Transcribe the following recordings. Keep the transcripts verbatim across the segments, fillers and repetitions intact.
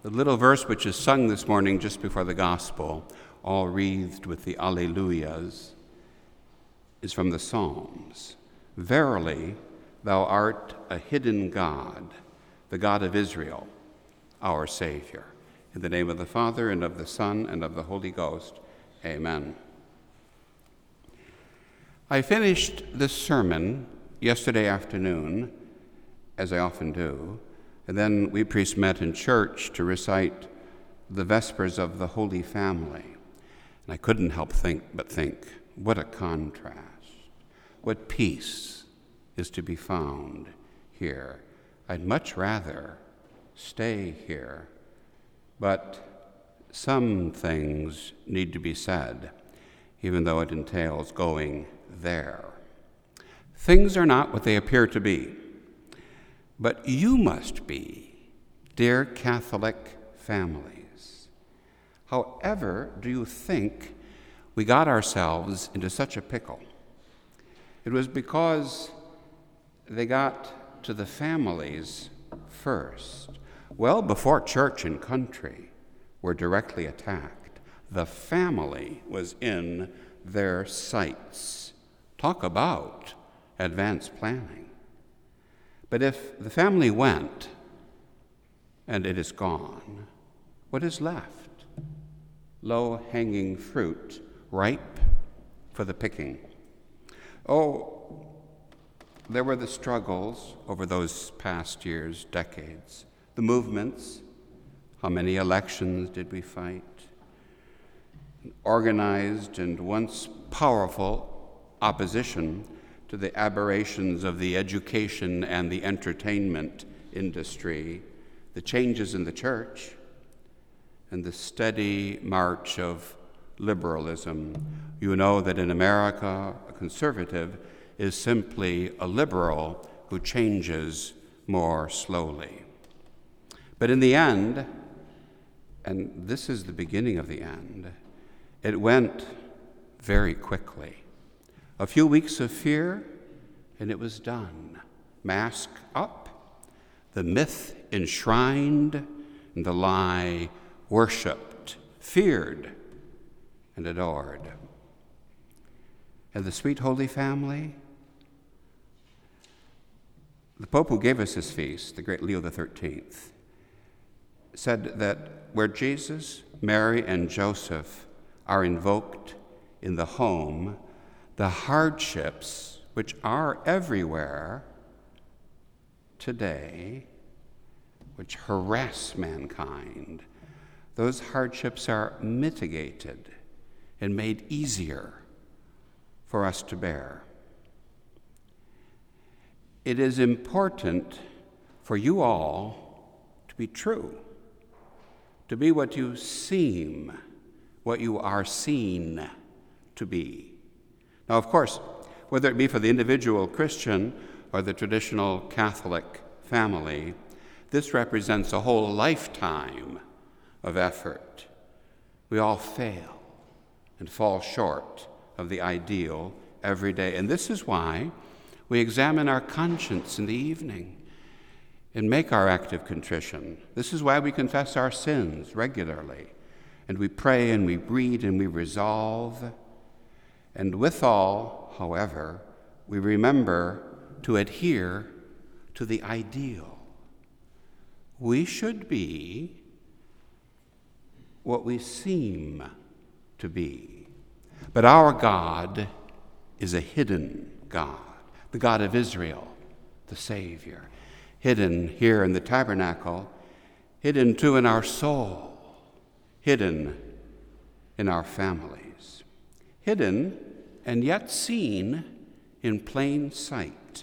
The little verse which is sung this morning just before the gospel, all wreathed with the Alleluias, is from the Psalms. Verily, thou art a hidden God, the God of Israel, our Savior. In the name of the Father, and of the Son, and of the Holy Ghost, amen. I finished this sermon yesterday afternoon, as I often do, and then we priests met in church to recite the Vespers of the Holy Family. And I couldn't help think but think, what a contrast. What peace is to be found here. I'd much rather stay here, but some things need to be said, even though it entails going there. Things are not what they appear to be. But you must be, dear Catholic families. However do you think we got ourselves into such a pickle? It was because they got to the families first. Well before church and country were directly attacked, the family was in their sights. Talk about advanced planning. But if the family went and it is gone, what is left? Low-hanging fruit, ripe for the picking. Oh, there were the struggles over those past years, decades, the movements. How many elections did we fight? Organized and once powerful opposition to the aberrations of the education and the entertainment industry, the changes in the church, and the steady march of liberalism. You know that in America, a conservative is simply a liberal who changes more slowly. But in the end, and this is the beginning of the end, it went very quickly. A few weeks of fear, and it was done. Mask up, the myth enshrined, and the lie worshipped, feared, and adored. And the sweet Holy Family, the Pope who gave us this feast, the great Leo the thirteenth, said that where Jesus, Mary, and Joseph are invoked in the home, the hardships which are everywhere today, which harass mankind, those hardships are mitigated and made easier for us to bear. It is important for you all to be true, to be what you seem, what you are seen to be. Now, of course, whether it be for the individual Christian or the traditional Catholic family, this represents a whole lifetime of effort. We all fail and fall short of the ideal every day. And this is why we examine our conscience in the evening and make our act of contrition. This is why we confess our sins regularly. And we pray and we read and we resolve. And withal, however, we remember to adhere to the ideal. We should be what we seem to be. But our God is a hidden God, the God of Israel, the Savior, hidden here in the tabernacle, hidden too in our soul, hidden in our families, hidden and yet seen in plain sight.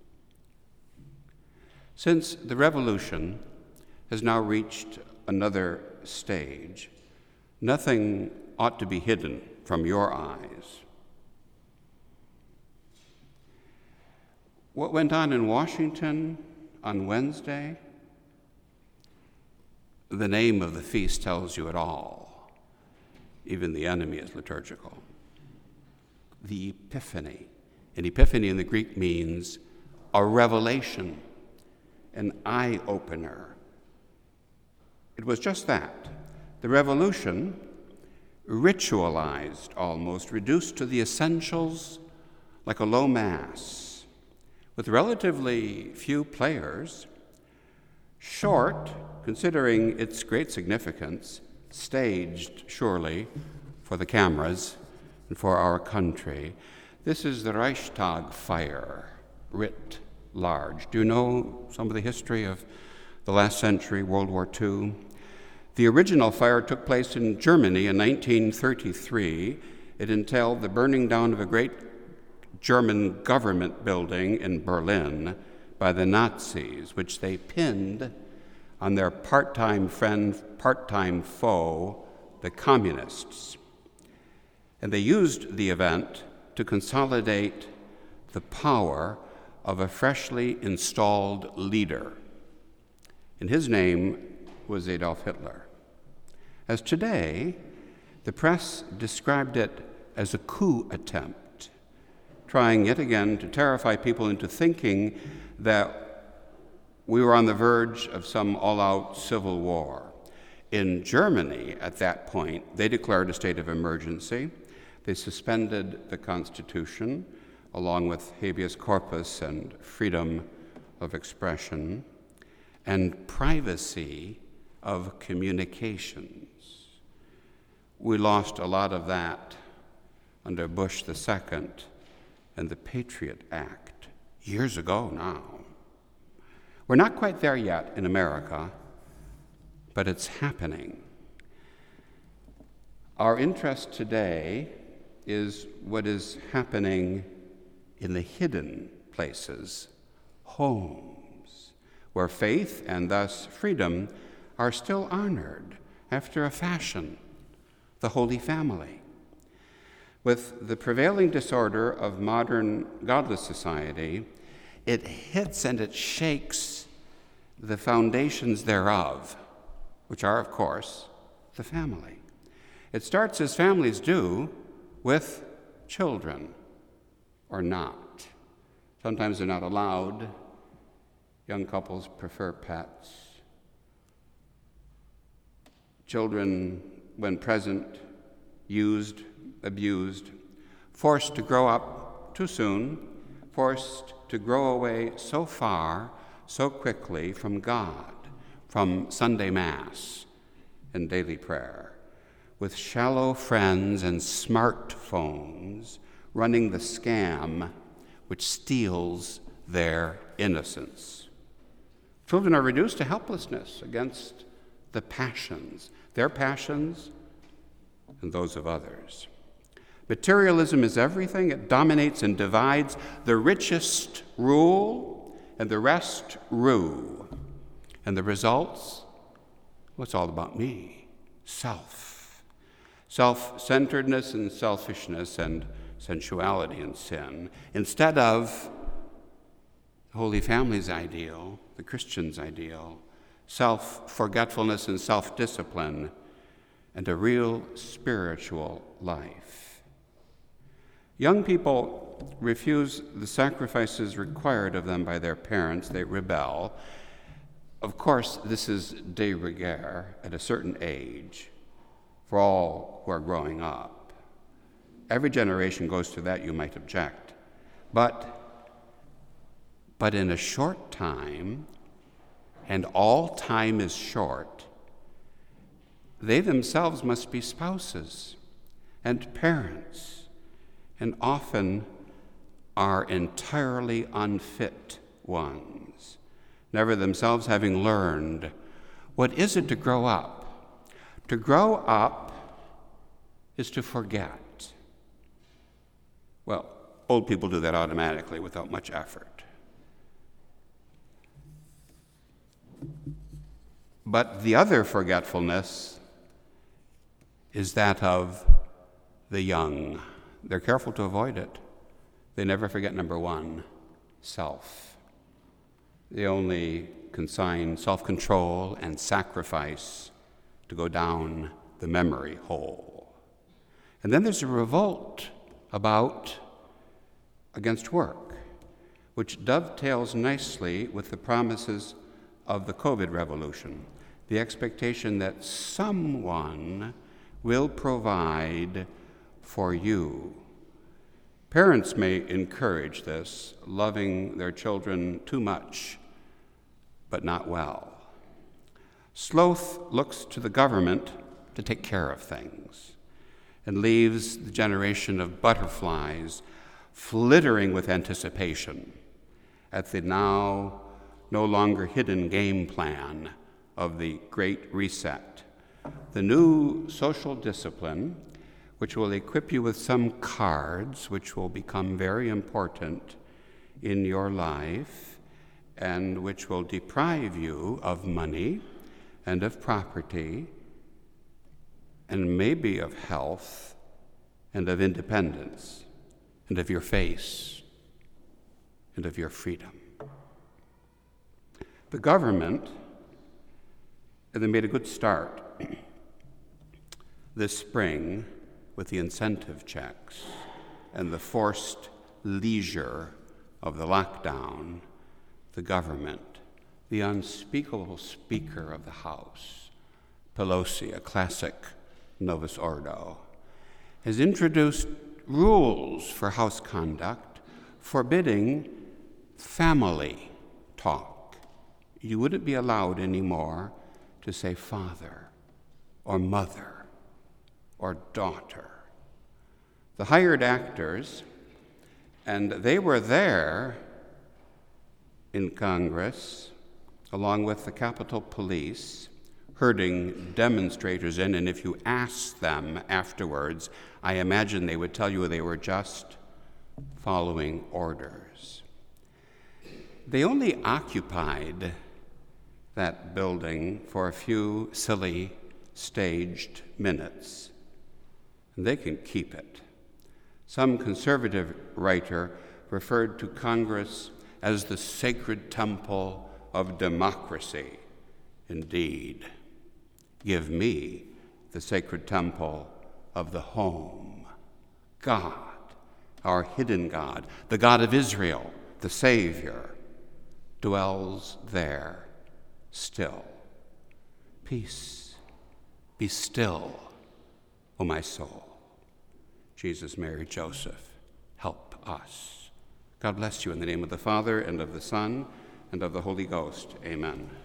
Since the revolution has now reached another stage, nothing ought to be hidden from your eyes. What went on in Washington on Wednesday, the name of the feast tells you it all. Even the enemy is liturgical. The Epiphany. And Epiphany in the Greek means a revelation, an eye-opener, It was just that. The revolution, ritualized almost, reduced to the essentials like a low mass, with relatively few players, short, considering its great significance, staged, surely, for the cameras and for our country. This is the Reichstag fire, writ large. Do you know some of the history of the last century, World War Two? The original fire took place in Germany in nineteen thirty-three. It entailed the burning down of a great German government building in Berlin by the Nazis, which they pinned on their part-time friend, part-time foe, the communists. And they used the event to consolidate the power of a freshly installed leader. And his name was Adolf Hitler. As today, the press described it as a coup attempt, trying yet again to terrify people into thinking that we were on the verge of some all-out civil war. In Germany, at that point, they declared a state of emergency. They suspended the Constitution, along with habeas corpus and freedom of expression, and privacy of communications. We lost a lot of that under Bush the Second and the Patriot Act, years ago now. We're not quite there yet in America, but it's happening. Our interest today is what is happening in the hidden places, homes, where faith and thus freedom are still honored after a fashion, the Holy Family. With the prevailing disorder of modern godless society, it hits and it shakes the foundations thereof, which are, of course, the family. It starts, as families do, with children, or not. Sometimes they're not allowed. Young couples prefer pets. Children, when present, used, abused, forced to grow up too soon, forced to grow away so far, so quickly from God, from Sunday Mass and daily prayer, with shallow friends and smartphones running the scam which steals their innocence. Children are reduced to helplessness against the passions, their passions and those of others. Materialism is everything. It dominates and divides. The richest rule and the rest rue. And the results? Well, it's all about me, self. Self-centeredness and selfishness and sensuality and sin, instead of the Holy Family's ideal, the Christian's ideal, self-forgetfulness and self-discipline, and a real spiritual life. Young people refuse the sacrifices required of them by their parents. They rebel. Of course, this is de rigueur at a certain age for all who are growing up. Every generation goes through that, you might object. But, but in a short time, and all time is short, they themselves must be spouses and parents, and often are entirely unfit ones, never themselves having learned what is it to grow up. To grow up is to forget. Well, old people do that automatically without much effort. But the other forgetfulness is that of the young. They're careful to avoid it. They never forget number one, self. They only consign self-control and sacrifice to go down the memory hole. And then there's a revolt about against work, which dovetails nicely with the promises of the COVID revolution. the expectation that someone will provide for you. Parents may encourage this, loving their children too much, but not well. Sloth looks to the government to take care of things and leaves the generation of butterflies flittering with anticipation at the now no longer hidden game plan of the Great Reset, the new social discipline which will equip you with some cards which will become very important in your life and which will deprive you of money and of property and maybe of health and of independence and of your face and of your freedom. The government, and they made a good start this spring with the incentive checks and the forced leisure of the lockdown. The government, the unspeakable Speaker of the House, Pelosi, a classic Novus Ordo, has introduced rules for house conduct forbidding family talk. You wouldn't be allowed anymore to say father or mother or daughter. The hired actors, and they were there in Congress, along with the Capitol Police, herding demonstrators in, and if you asked them afterwards, I imagine they would tell you they were just following orders. They only occupied that building for a few silly, staged minutes, and they can keep it. Some conservative writer referred to Congress as the sacred temple of democracy. Indeed, give me the sacred temple of the home. God, our hidden God, the God of Israel, the Savior, dwells there still. Peace, be still, O my soul. Jesus, Mary, Joseph, help us. God bless you in the name of the Father, and of the Son, and of the Holy Ghost. Amen.